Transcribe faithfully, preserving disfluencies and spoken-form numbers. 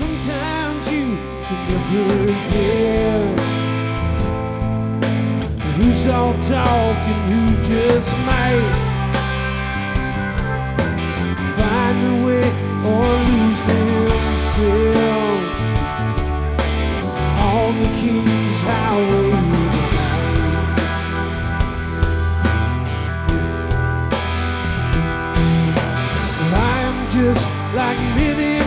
Sometimes you can never guess who's all talk and who just might find a way or lose themselves on the King's Highway. I am just like many